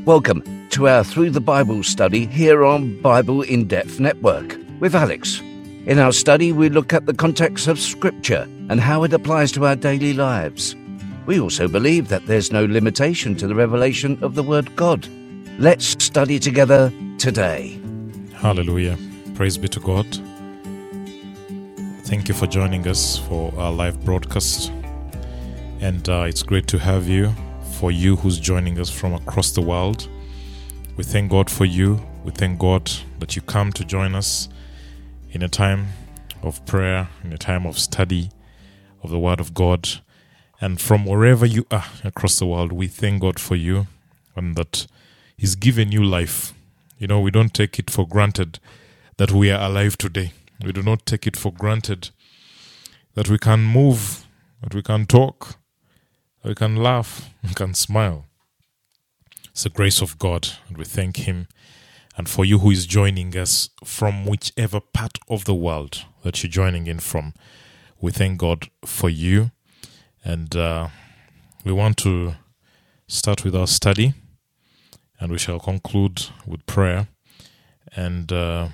Welcome to our Through the Bible study here on Bible In Depth Network with Alex. In our study, we look at the context of Scripture and how it applies to our daily lives. We also believe that there's no limitation to the revelation of the Word God. Let's study together today. Hallelujah. Praise be to God. Thank you for joining us for our live broadcast. And it's great to have you. For you who's joining us from across the world, we thank God for you. We thank God that you come to join us in a time of prayer, in a time of study of the Word of God. And from wherever you are across the world, we thank God for you and that He's given you life. You know, we don't take it for granted that we are alive today. We do not take it for granted that we can move, that we can talk, we can laugh, we can smile. It's the grace of God, and we thank Him. And for you who is joining us from whichever part of the world that you're joining in from, we thank God for you. And we want to start with our study, and we shall conclude with prayer. And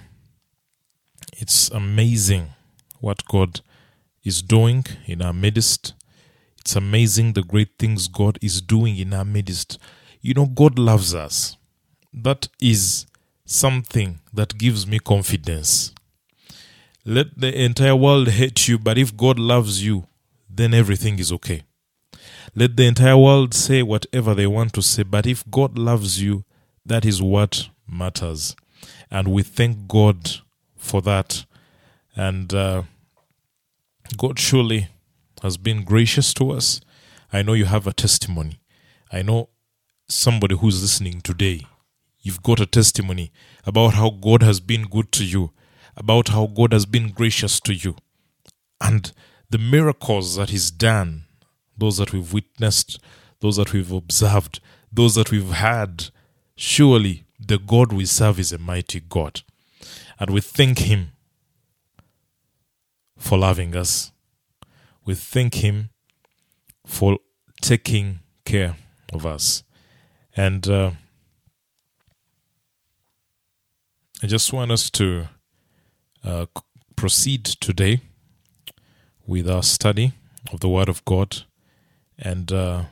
it's amazing what God is doing in our midst. It's amazing the great things God is doing in our midst. You know, God loves us. That is something that gives me confidence. Let the entire world hate you, but if God loves you, then everything is okay. Let the entire world say whatever they want to say, but if God loves you, that is what matters. And we thank God for that. And God surely has been gracious to us. I know you have a testimony. I know somebody who's listening today, you've got a testimony about how God has been good to you, about how God has been gracious to you, and the miracles that He's done, those that we've witnessed, those that we've observed, those that we've had. Surely the God we serve is a mighty God, and we thank Him for loving us. We thank Him for taking care of us. And I just want us to proceed today with our study of the Word of God. And I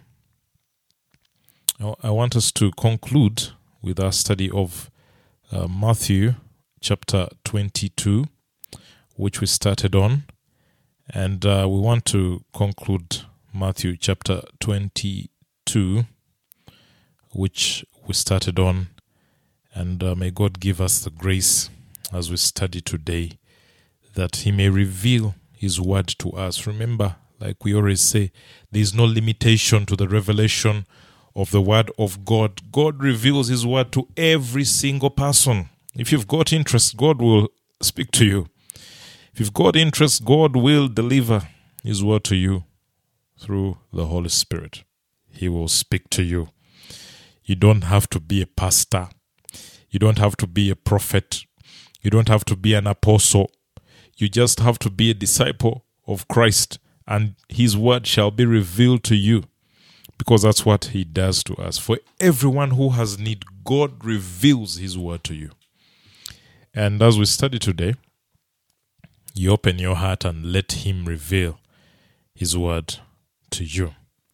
want us to conclude with our study of Matthew chapter 22, which we started on. And we want to conclude Matthew chapter 22, which we started on. And may God give us the grace as we study today that He may reveal His word to us. Remember, like we always say, there is no limitation to the revelation of the word of God. God reveals His word to every single person. If you've got interest, God will speak to you. If you've got interest, God will deliver His word to you through the Holy Spirit. He will speak to you. You don't have to be a pastor. You don't have to be a prophet. You don't have to be an apostle. You just have to be a disciple of Christ, and His word shall be revealed to you, because that's what He does to us. For everyone who has need, God reveals His word to you. And as we study today, you open your heart and let Him reveal His word to you.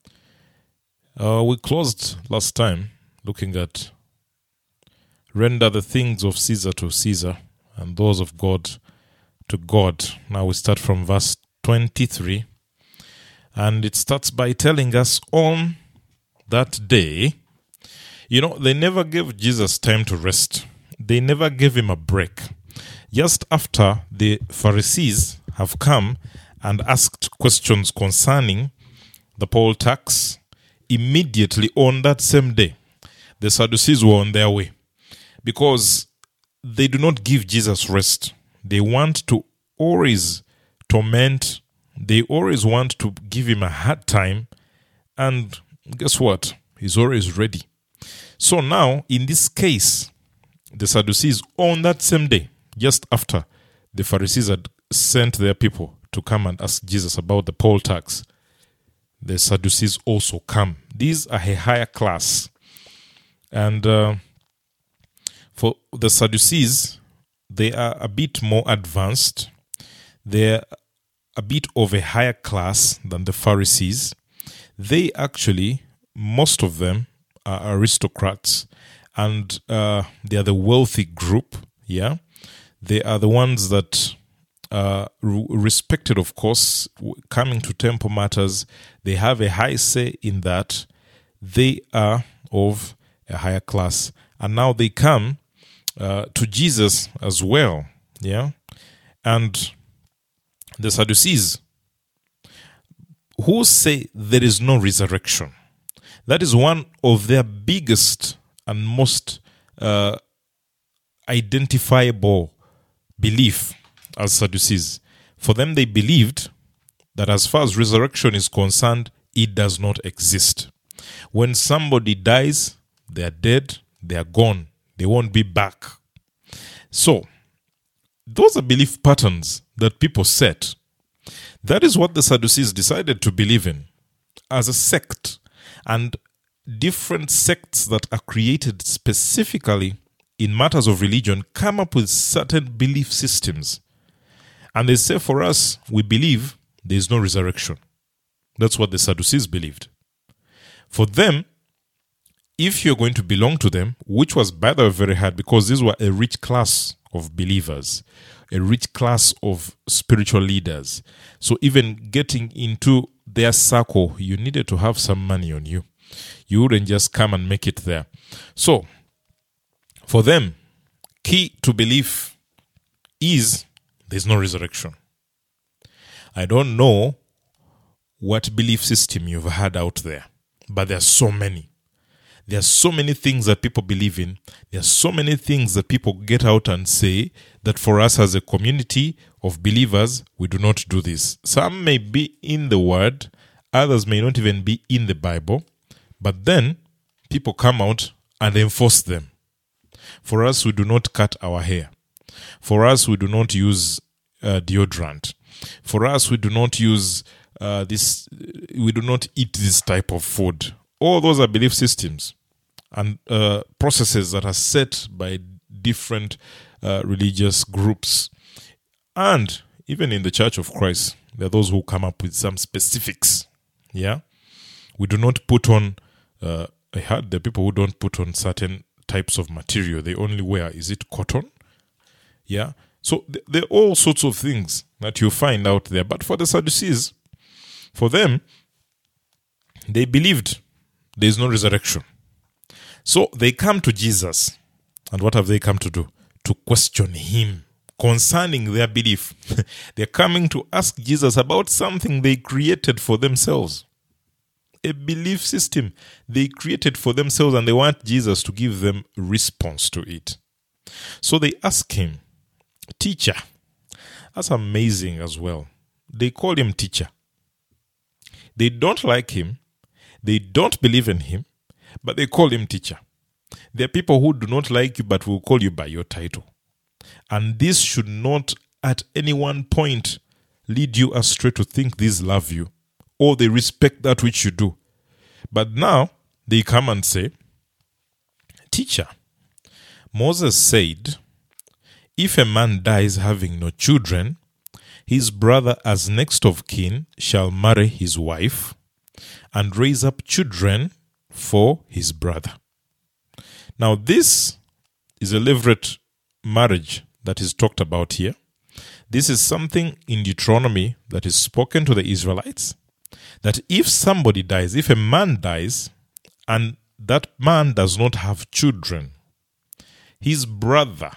We closed last time looking at render the things of Caesar to Caesar and those of God to God. Now we start from verse 23. And it starts by telling us on that day, you know, they never gave Jesus time to rest. They never gave Him a break. Just after the Pharisees have come and asked questions concerning the poll tax, immediately on that same day, the Sadducees were on their way, because they do not give Jesus rest. They want to always torment. They always want to give Him a hard time. And guess what? He's always ready. So now, in this case, the Sadducees, on that same day, just after the Pharisees had sent their people to come and ask Jesus about the poll tax, the Sadducees also come. These are a higher class. And for the Sadducees, they are a bit more advanced. They're a bit of a higher class than the Pharisees. They actually, most of them are aristocrats, and they are the wealthy group. Yeah, they are the ones that respected, of course, coming to temple matters. They have a high say in that. They are of a higher class, and now they come to Jesus as well. Yeah, and the Sadducees, who say there is no resurrection. That is one of their biggest and most identifiable belief as Sadducees. For them, they believed that as far as resurrection is concerned, it does not exist. When somebody dies, they are dead, they are gone, they won't be back. So, those are belief patterns that people set. That is what the Sadducees decided to believe in as a sect. And different sects that are created specifically in matters of religion come up with certain belief systems. And they say, for us, we believe there is no resurrection. That's what the Sadducees believed. For them, if you're going to belong to them, which was by the way very hard because these were a rich class of believers, a rich class of spiritual leaders. So even getting into their circle, you needed to have some money on you. You wouldn't just come and make it there. So, for them, key to belief is there's no resurrection. I don't know what belief system you've had out there, but there are so many. There are so many things that people believe in. There are so many things that people get out and say that for us as a community of believers, we do not do this. Some may be in the Word, others may not even be in the Bible, but then people come out and enforce them. For us, we do not cut our hair. For us, we do not use deodorant. For us, we do not use we do not eat this type of food. All those are belief systems and processes that are set by different religious groups. And even in the Church of Christ, there are those who come up with some specifics. Yeah, we do not put on. I heard the people who don't put on certain types of material. They only wear, is it cotton? Yeah. So there are all sorts of things that you find out there. But for the Sadducees, for them, they believed there is no resurrection. So they come to Jesus. And what have they come to do? To question him concerning their belief. They're coming to ask Jesus about something they created for themselves. A belief system they created for themselves, and they want Jesus to give them a response to it. So they ask him, teacher. That's amazing as well. They call him teacher. They don't like him. They don't believe in him, but they call him teacher. There are people who do not like you, but will call you by your title. And this should not at any one point lead you astray to think these love you, or they respect that which you do. But now they come and say, teacher, Moses said, if a man dies having no children, his brother as next of kin shall marry his wife and raise up children for his brother. Now this is a levirate marriage that is talked about here. This is something in Deuteronomy that is spoken to the Israelites, that if somebody dies, if a man dies, and that man does not have children, his brother,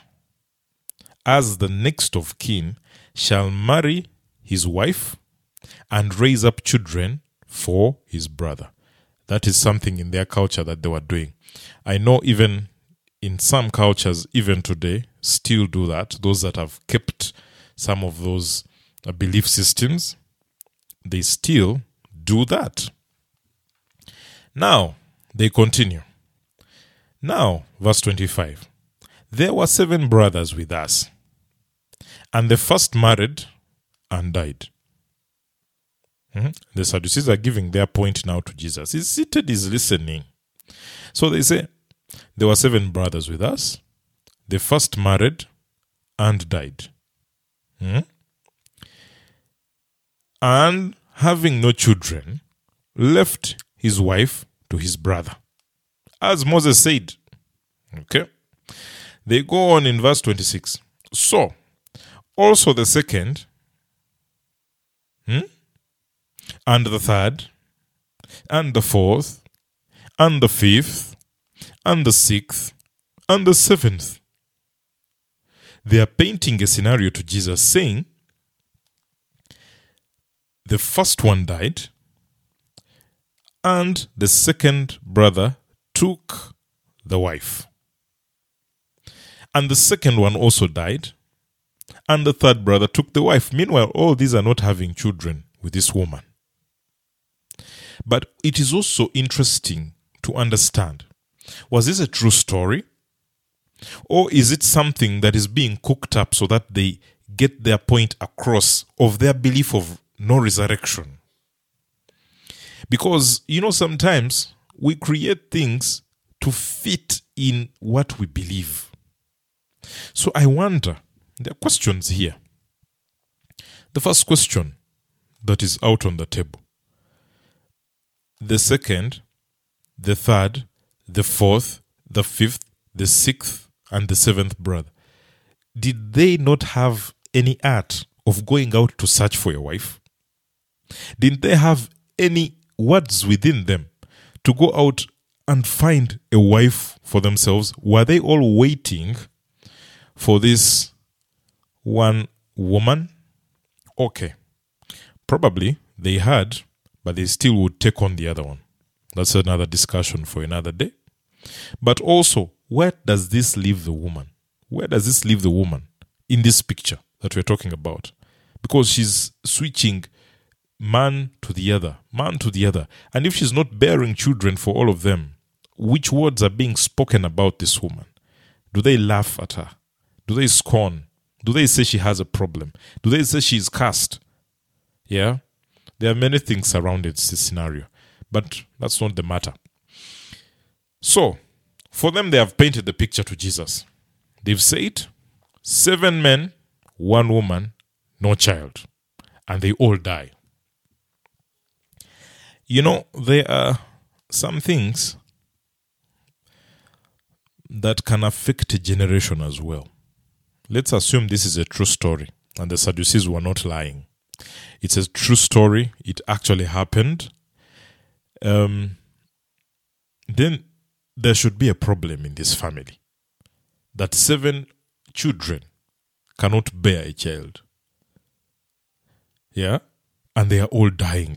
as the next of kin, shall marry his wife and raise up children for his brother. That is something in their culture that they were doing. I know even in some cultures, even today, still do that. Those that have kept some of those belief systems, they still do that. Now, they continue. Now, verse 25. There were 7 brothers with us, and the first married and died. The Sadducees are giving their point now to Jesus. He's seated, he's listening. So they say, there were 7 brothers with us. The first married and died. And having no children, left his wife to his brother, as Moses said. Okay. They go on in verse 26. So, also the second, and the third, and the fourth, and the fifth, and the sixth, and the seventh. They are painting a scenario to Jesus, saying, the first one died, and the second brother took the wife. And the second one also died, and the third brother took the wife. Meanwhile, all these are not having children with this woman. But it is also interesting to understand, was this a true story? Or is it something that is being cooked up so that they get their point across of their belief of no resurrection? Because, sometimes we create things to fit in what we believe. So I wonder, there are questions here. The first question that is out on the table: the second, the third, the fourth, the fifth, the sixth, and the seventh brother, did they not have any art of going out to search for a wife? Didn't they have any words within them to go out and find a wife for themselves? Were they all waiting for this one woman? Okay. Probably they had, but they still would take on the other one. That's another discussion for another day. But also, where does this leave the woman? Where does this leave the woman in this picture that we're talking about? Because she's switching man to the other. And if she's not bearing children for all of them, which words are being spoken about this woman? Do they laugh at her? Do they scorn? Do they say she has a problem? Do they say she's cursed? Yeah? There are many things surrounding this scenario, but that's not the matter. So, for them, they have painted the picture to Jesus. They've said, 7 men, 1 woman, no child. And they all die. There are some things that can affect a generation as well. Let's assume this is a true story and the Sadducees were not lying. It's a true story. It actually happened. Then there should be a problem in this family. That 7 children cannot bear a child. Yeah? And they are all dying.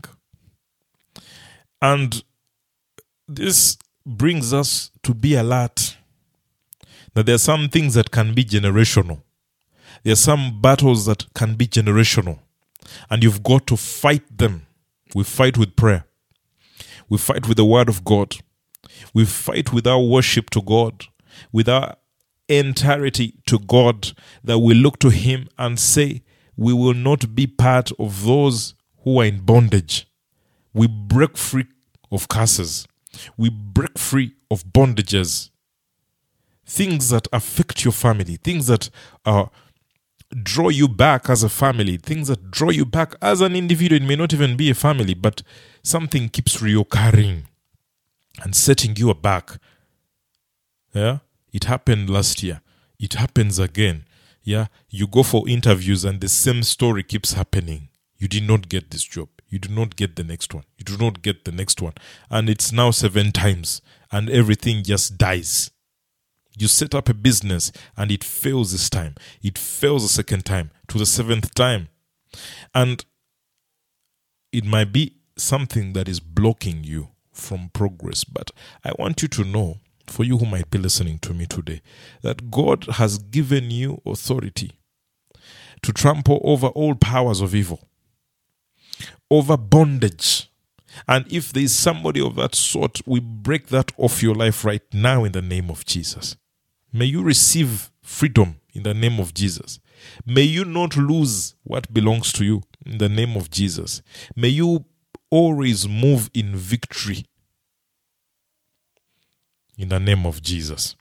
And this brings us to be alert that there are some things that can be generational. There are some battles that can be generational. And you've got to fight them. We fight with prayer. We fight with the word of God. We fight with our worship to God, with our entirety to God, that we look to Him and say, we will not be part of those who are in bondage. We break free of curses. We break free of bondages. Things that affect your family, things that draw you back as a family, things that draw you back as an individual. It may not even be a family, but something keeps reoccurring and setting you back. Yeah, it happened last year. It happens again. Yeah, you go for interviews and the same story keeps happening. You did not get this job. You do not get the next one. You do not get the next one. And it's now 7 times and everything just dies. You set up a business and it fails this time. It fails the second time, to the 7th time. And it might be something that is blocking you from progress. But I want you to know, for you who might be listening to me today, that God has given you authority to trample over all powers of evil, over bondage. And if there is somebody of that sort, we break that off your life right now in the name of Jesus. May you receive freedom in the name of Jesus. May you not lose what belongs to you in the name of Jesus. May you always move in victory. in the name of Jesus.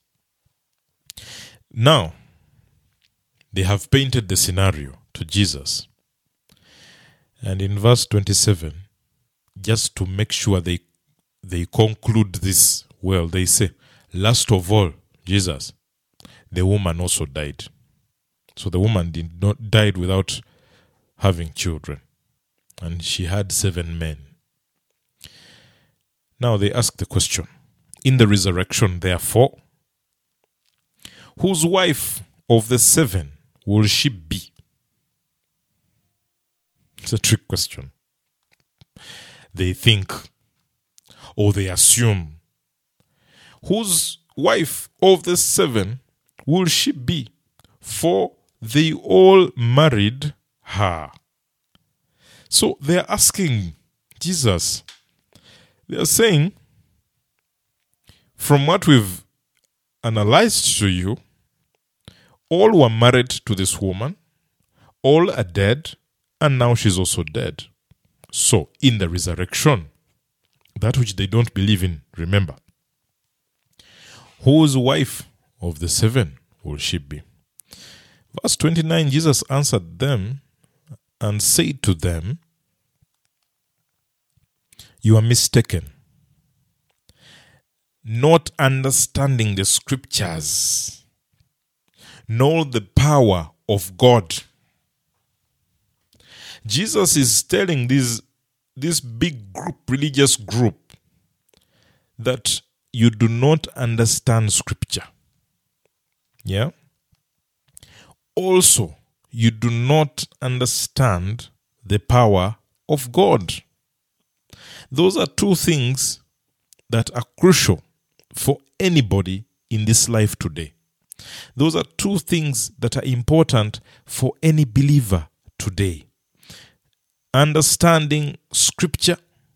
Now, they have painted the scenario to Jesus. And in verse 27, just to make sure they conclude this well, they say, last of all, Jesus, the woman also died. So the woman died without having children. And she had 7 men. Now they ask the question, in the resurrection, therefore, whose wife of the 7 will she be? It's a trick question. They think, or they assume, whose wife of the 7 will she be? For they all married her. So they are asking Jesus, they are saying, from what we've analyzed to you, all were married to this woman, all are dead, and now she's also dead. So, in the resurrection, that which they don't believe in, remember, whose wife of the 7 will she be? Verse 29, Jesus answered them and said to them, you are mistaken, not understanding the scriptures, nor the power of God. Jesus is telling this big group, religious group, that you do not understand scripture. Yeah? Also, you do not understand the power of God. Those are 2 things that are crucial for anybody in this life today. Those are 2 things that are important for any believer today. Understanding scripture,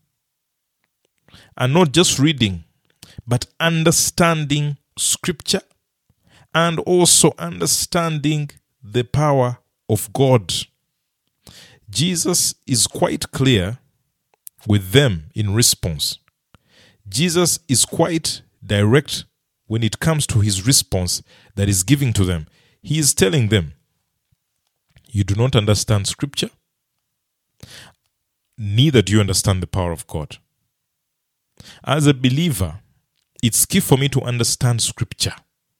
and not just reading, but understanding scripture, and also understanding the power of God. Jesus is quite clear with them in response. Jesus is quite direct when it comes to his response that he's giving to them. He is telling them, you do not understand scripture, neither do you understand the power of God. As a believer, it's key for me to understand scripture.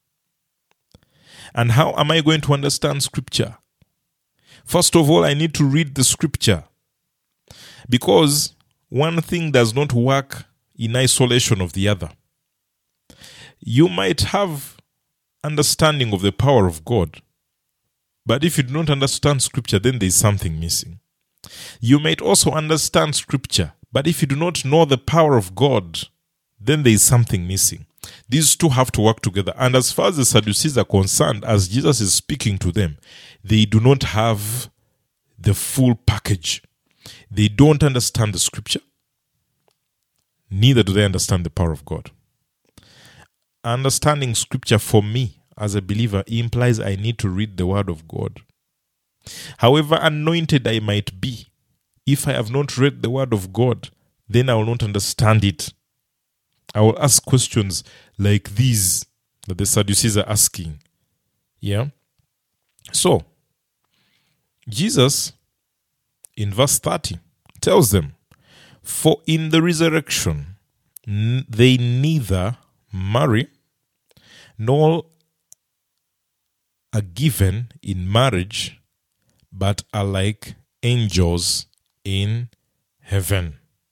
And how am I going to understand scripture? First of all, I need to read the scripture, because one thing does not work in isolation of the other. You might have understanding of the power of God, but if you do not understand scripture, then there is something missing. You might also understand scripture, but if you do not know the power of God, then there is something missing. These 2 have to work together. And as far as the Sadducees are concerned, as Jesus is speaking to them, they do not have the full package. They don't understand the scripture, neither do they understand the power of God. Understanding scripture for me as a believer implies I need to read the word of God. However anointed I might be, if I have not read the word of God, then I will not understand it. I will ask questions like these that the Sadducees are asking. Yeah? So, Jesus, in verse 30, tells them, for in the resurrection, they neither marry nor are given in marriage, but are like angels in heaven.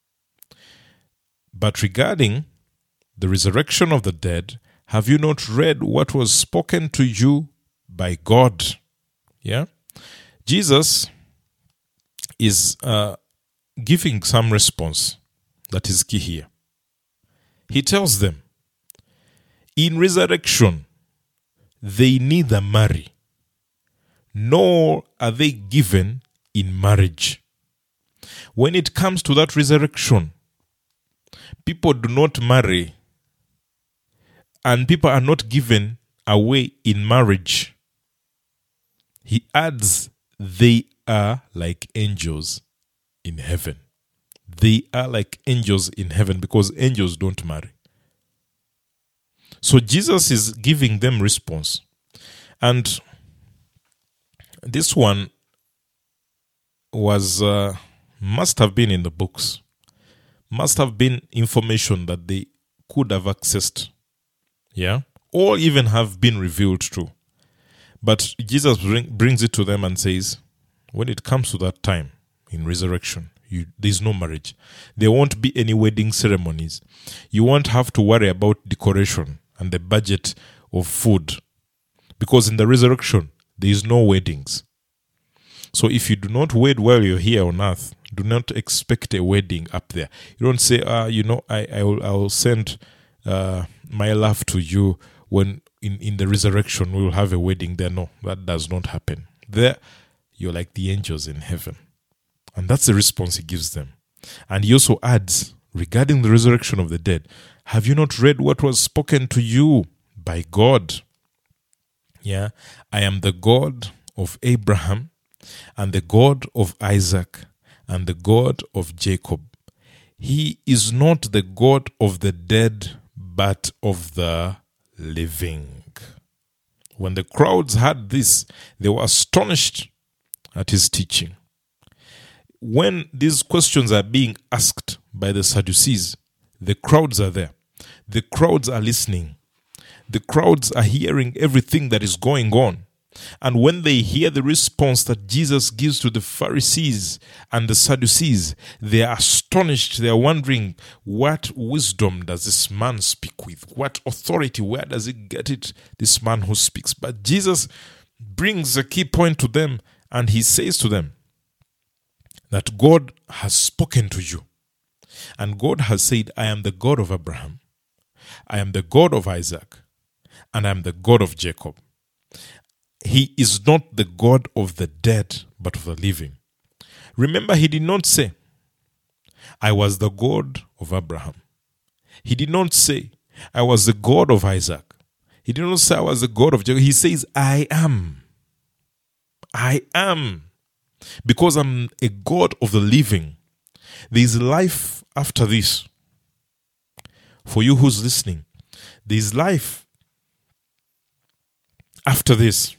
But regarding the resurrection of the dead, have you not read what was spoken to you by God? Yeah? Jesus is giving some response that is key here. He tells them, in resurrection, they neither marry, nor are they given in marriage. When it comes to that resurrection, people do not marry, and people are not given away in marriage. He adds, they are like angels in heaven. They are like angels in heaven, because angels don't marry. So Jesus is giving them response. And this one was must have been in the books, must have been information that they could have accessed, or even have been revealed to. But Jesus brings it to them and says, when it comes to that time in resurrection, there's no marriage. There won't be any wedding ceremonies. You won't have to worry about decoration and the budget of food, because in the resurrection, there is no weddings. So if you do not wed while you're here on earth, do not expect a wedding up there. You don't say, I will send my love to you when in the resurrection we will have a wedding there. No, that does not happen. There, you're like the angels in heaven. And that's the response he gives them. And he also adds, regarding the resurrection of the dead, have you not read what was spoken to you by God? I am the God of Abraham, and the God of Isaac, and the God of Jacob. He is not the God of the dead, but of the living. When the crowds heard this, they were astonished at his teaching. When these questions are being asked by the Sadducees, the crowds are there. The crowds are listening. The crowds are hearing everything that is going on. And when they hear the response that Jesus gives to the Pharisees and the Sadducees, they are astonished. They are wondering, what wisdom does this man speak with? What authority? Where does he get it, this man who speaks? But Jesus brings a key point to them, and he says to them that God has spoken to you. And God has said, I am the God of Abraham, I am the God of Isaac, and I am the God of Jacob. He is not the God of the dead, but of the living. Remember, he did not say, I was the God of Abraham. He did not say, I was the God of Isaac. He did not say, I was the God of Jacob. He says, I am. I am. Because I'm a God of the living. There is life after this. For you who's listening, there is life after this.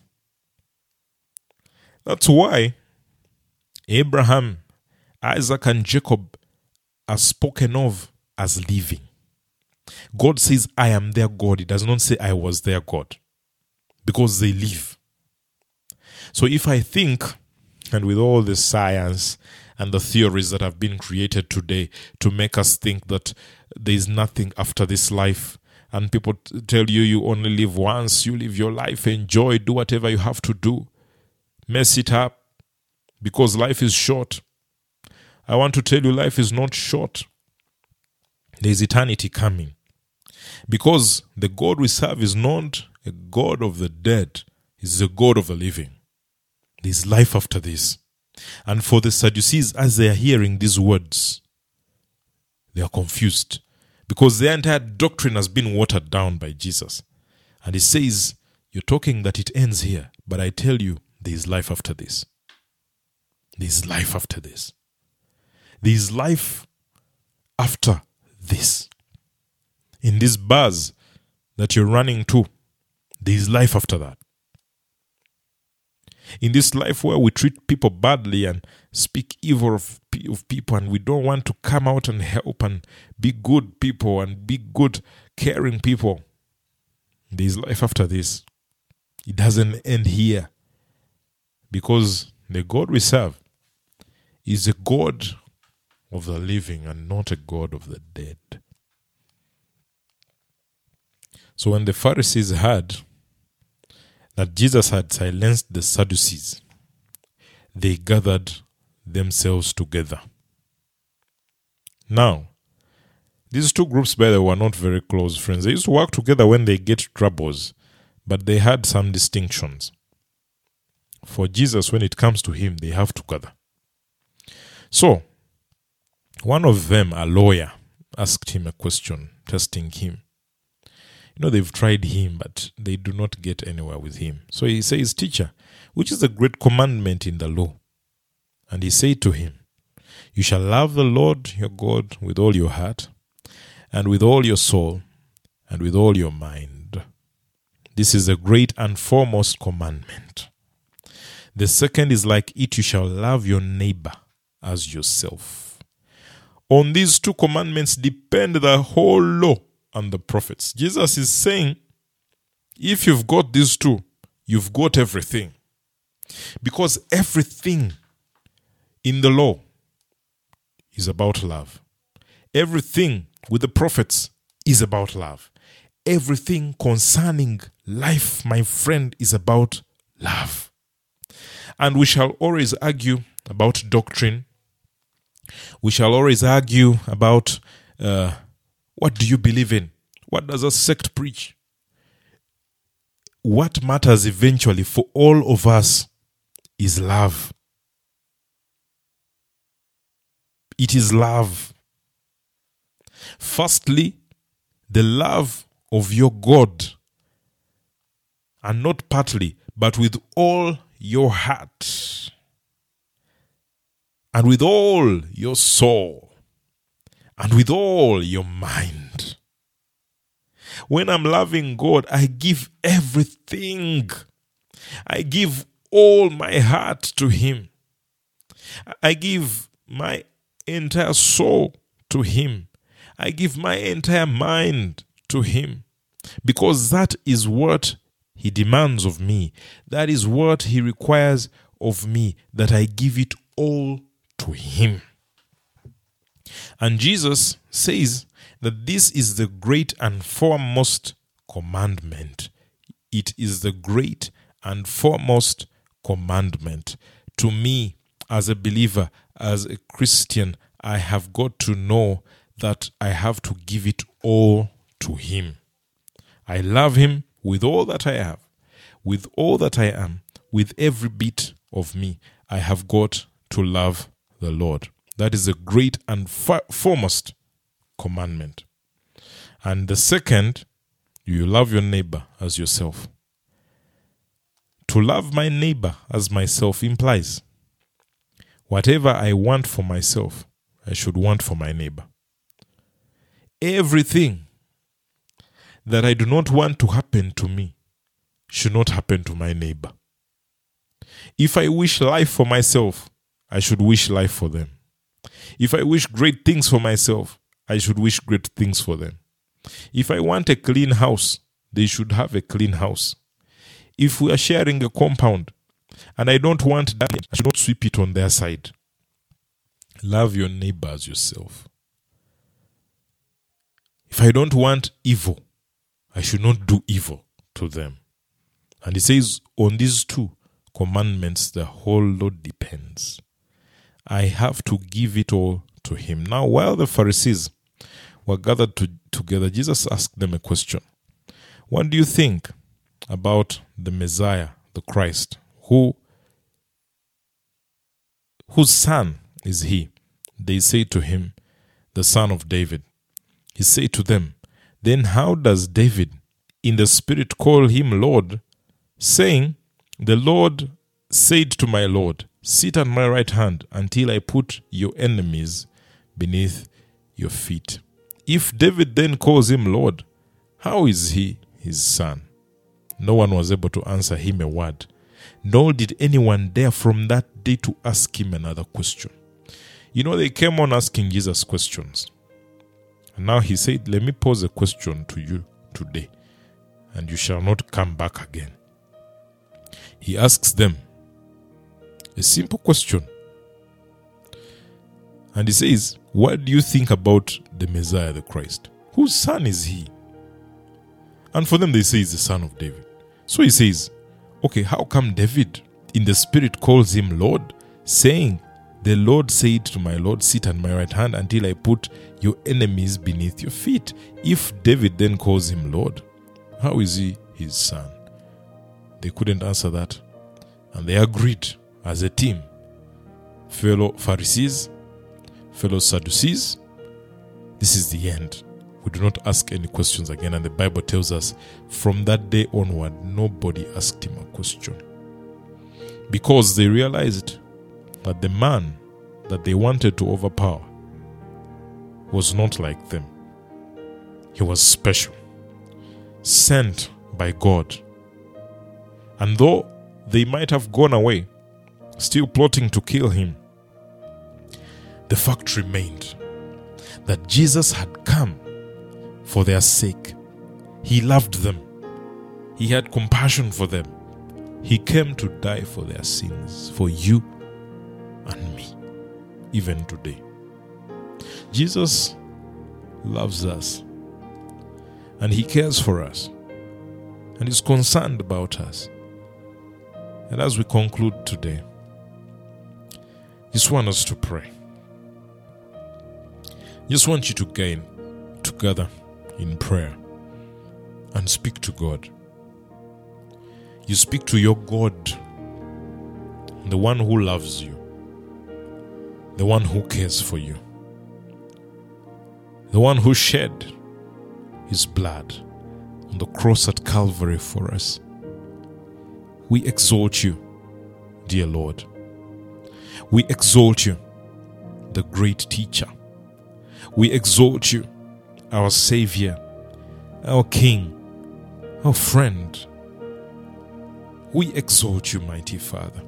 That's why Abraham, Isaac, and Jacob are spoken of as living. God says, I am their God. He does not say, I was their God. Because they live. So if I think, and with all the science and the theories that have been created today to make us think that there is nothing after this life, and people tell you, you only live once, you live your life, enjoy, do whatever you have to do, mess it up, because life is short. I want to tell you, life is not short. There is eternity coming. Because the God we serve is not a God of the dead, he's the God of the living. There is life after this. And for the Sadducees, as they are hearing these words, they are confused, because their entire doctrine has been watered down by Jesus. And he says, you're talking that it ends here, but I tell you, there is life after this. There is life after this. There is life after this. In these bars that you're running to, there is life after that. In this life where we treat people badly and speak evil of people, and we don't want to come out and help and be good people and be good, caring people, there is life after this. It doesn't end here. Because the God we serve is a God of the living and not a God of the dead. So when the Pharisees heard that Jesus had silenced the Sadducees, they gathered themselves together. Now, these two groups, by the way, were not very close friends. They used to work together when they get troubles, but they had some distinctions. For Jesus, when it comes to him, they have to gather. So, one of them, a lawyer, asked him a question, testing him. They've tried him, but they do not get anywhere with him. So he says, Teacher, which is the great commandment in the law? And he said to him, you shall love the Lord your God with all your heart, and with all your soul, and with all your mind. This is the great and foremost commandment. The second is like it, you shall love your neighbor as yourself. On these two commandments depend the whole law and the prophets. Jesus is saying, if you've got these two, you've got everything. Because everything in the law is about love. Everything with the prophets is about love. Everything concerning life, my friend, is about love. And we shall always argue about doctrine. We shall always argue about what do you believe in? What does a sect preach? What matters eventually for all of us is love. It is love. Firstly, the love of your God, and not partly, but with all your heart and with all your soul and with all your mind. When I'm loving God, I give everything. I give all my heart to Him. I give my entire soul to Him. I give my entire mind to Him, because that is what He demands of me. That is what He requires of me, that I give it all to Him. And Jesus says that this is the great and foremost commandment. It is the great and foremost commandment. To me, as a believer, as a Christian, I have got to know that I have to give it all to Him. I love Him with all that I have, with all that I am, with every bit of me. I have got to love the Lord. That is a great and foremost commandment. And the second, you love your neighbor as yourself. To love my neighbor as myself implies whatever I want for myself, I should want for my neighbor. Everything that I do not want to happen to me should not happen to my neighbor. If I wish life for myself, I should wish life for them. If I wish great things for myself, I should wish great things for them. If I want a clean house, they should have a clean house. If we are sharing a compound and I don't want that, I should not sweep it on their side. Love your neighbor as yourself. If I don't want evil, I should not do evil to them. And He says, on these two commandments, the whole law depends. I have to give it all to Him. Now, while the Pharisees were gathered together, Jesus asked them a question. What do you think about the Messiah, the Christ? Whose son is He? They say to Him, the son of David. He said to them, then how does David in the Spirit call Him Lord, saying, the Lord said to my Lord, sit at my right hand until I put your enemies beneath your feet. If David then calls Him Lord, how is He His son? No one was able to answer Him a word, nor did anyone dare from that day to ask Him another question. You know, they came on asking Jesus questions. And now He said, let me pose a question to you today, and you shall not come back again. He asks them a simple question. And He says, what do you think about the Messiah, the Christ? Whose son is He? And for them they say He's the son of David. So He says, okay, how come David in the Spirit calls Him Lord, saying, the Lord said to my Lord, sit at my right hand until I put your enemies beneath your feet. If David then calls Him Lord, how is He His son? They couldn't answer that. And they agreed as a team. Fellow Pharisees, fellow Sadducees, this is the end. We do not ask any questions again. And the Bible tells us from that day onward, nobody asked Him a question. Because they realized that the man that they wanted to overpower was not like them. He was special, sent by God And though they might have gone away, still plotting to kill him, the fact remained that Jesus had come for their sake. He loved them. He had compassion for them. He came to die for their sins, for you and me, even today. Jesus loves us, and he cares for us, and is concerned about us. And as we conclude today, just want us to pray. Just want you to gain together in prayer and speak to God. You speak to your God, the one who loves you, the one who cares for you, the one who shed his blood on the cross at Calvary for us. We exalt you, dear Lord. We exalt you, the great teacher. We exalt you, our Savior, our King, our friend. We exalt you, mighty Father.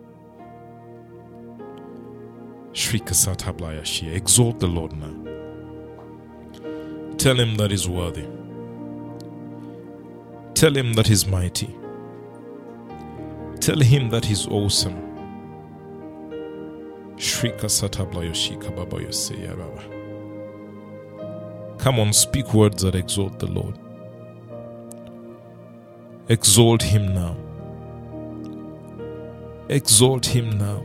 Shrika Satablayashi, exalt the Lord now. Tell him that he's worthy. Tell him that he's mighty. Tell him that he's awesome. Shrika Satablayashi Kababa Yoseya Baba. Come on, speak words that exalt the Lord. Exalt him now. Exalt him now.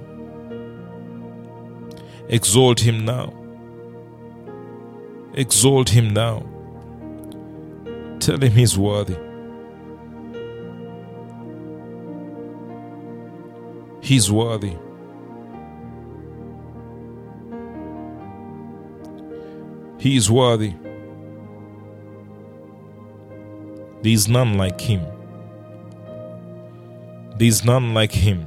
Exalt him now. Exalt him now. Tell him he's worthy. He's worthy. He is worthy. There is none like him. There is none like him.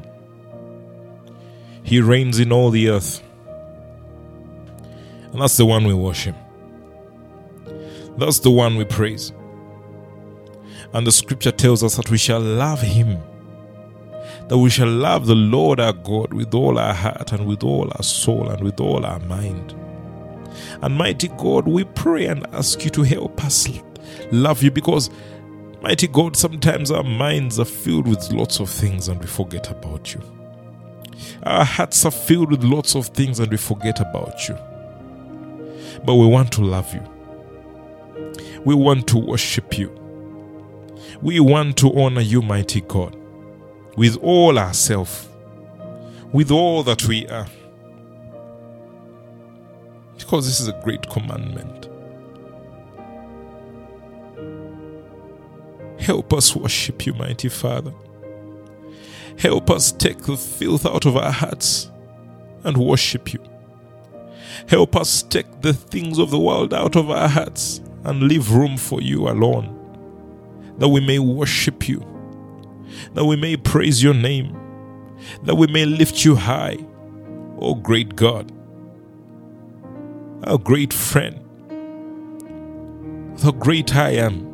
He reigns in all the earth. And that's the one we worship. That's the one we praise. And the scripture tells us that we shall love him. That we shall love the Lord our God with all our heart and with all our soul and with all our mind. And mighty God, we pray and ask you to help us love you, because mighty God, sometimes our minds are filled with lots of things and we forget about you. Our hearts are filled with lots of things and we forget about you. But we want to love you. We want to worship you. We want to honor you, mighty God, with all ourselves, with all that we are. Because this is a great commandment. Help us worship you, mighty Father. Help us take the filth out of our hearts and worship you. Help us take the things of the world out of our hearts and leave room for you alone, that we may worship you, that we may praise your name, that we may lift you high, O great God, our great friend, the great I am.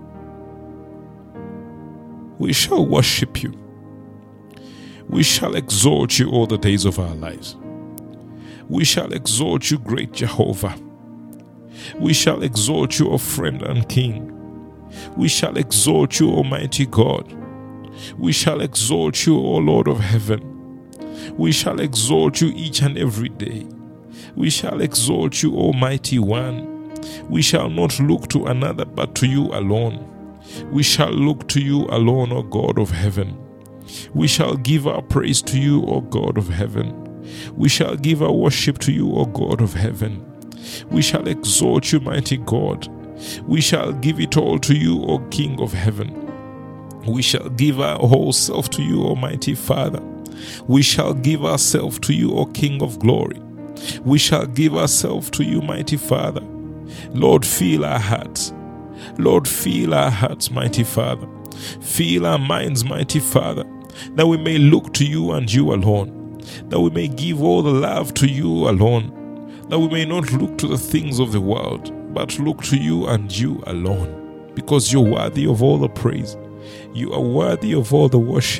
We shall worship you. We shall exalt you all the days of our lives. We shall exalt you, great Jehovah. We shall exalt you, O friend and King. We shall exalt you, Almighty God. We shall exalt you, O Lord of heaven. We shall exalt you each and every day. We shall exalt you, Almighty One. We shall not look to another but to you alone. We shall look to you alone, O God of heaven. We shall give our praise to you, O God of heaven. We shall give our worship to you, O God of heaven. We shall exalt you, mighty God. We shall give it all to you, O King of heaven. We shall give our whole self to you, Almighty Father. We shall give ourselves to you, O King of glory. We shall give ourselves to you, mighty Father. Lord, fill our hearts. Lord, fill our hearts, mighty Father. Fill our minds, mighty Father, that we may look to you and you alone. That we may give all the love to you alone. That we may not look to the things of the world, but look to you and you alone. Because you're worthy of all the praise. You are worthy of all the worship.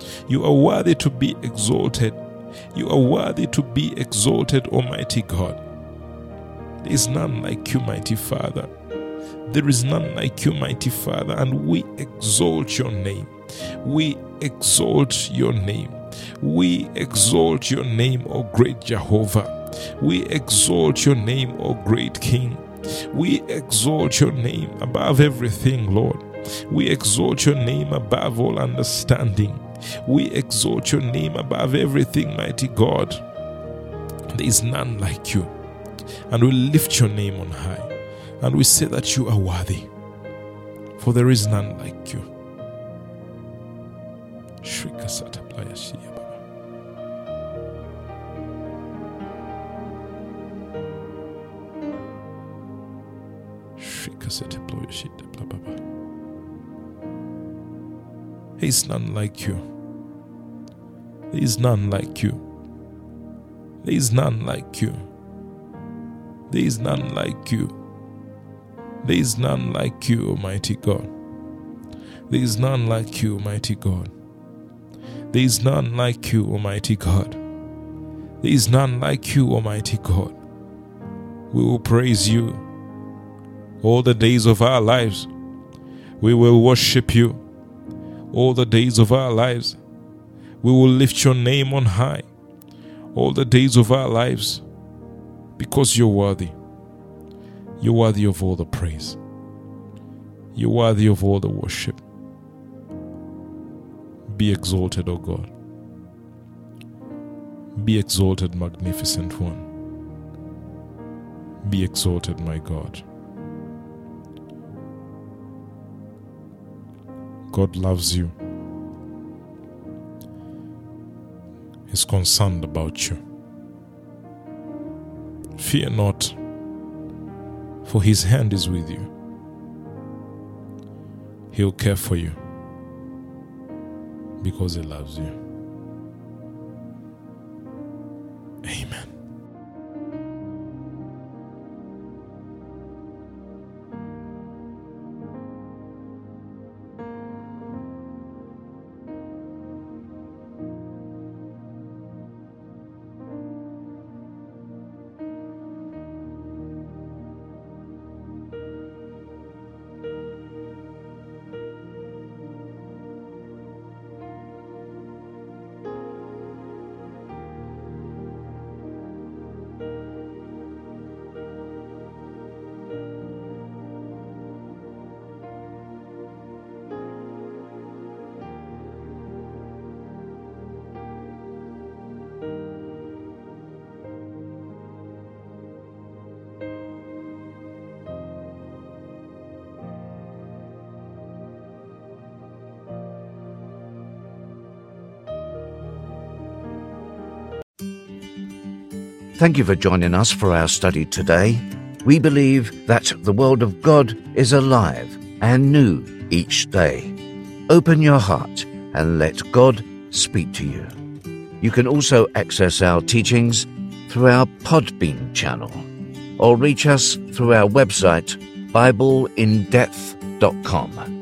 You are worthy to be exalted. You are worthy to be exalted, Almighty God. There is none like you, mighty Father. There is none like you, mighty Father, and we exalt your name. We exalt your name. We exalt your name, O great Jehovah. We exalt your name, O great King. We exalt your name above everything, Lord. We exalt your name above all understanding. We exalt your name above everything, mighty God. There is none like you. And we lift your name on high. And we say that you are worthy. For there is none like you. Shrika Sata Playa Shia Baba. Shrika Sata Playa Shita Baba. There is none like you. There is none like you. There is none like you. There is none like you. There is none like you, Almighty God. There is none like you, Almighty God. There is none like you, Almighty God. There is none like you, Almighty God. We will praise you all the days of our lives. We will worship you all the days of our lives. We will lift your name on high all the days of our lives, because you're worthy. You're worthy of all the praise. You're worthy of all the worship. Be exalted, O God. Be exalted, magnificent one. Be exalted, my God. God loves you. He's concerned about you. Fear not, for his hand is with you. He'll care for you because he loves you. Amen. Thank you for joining us for our study today. We believe that the Word of God is alive and new each day. Open your heart and let God speak to you. You can also access our teachings through our Podbean channel or reach us through our website, BibleInDepth.com.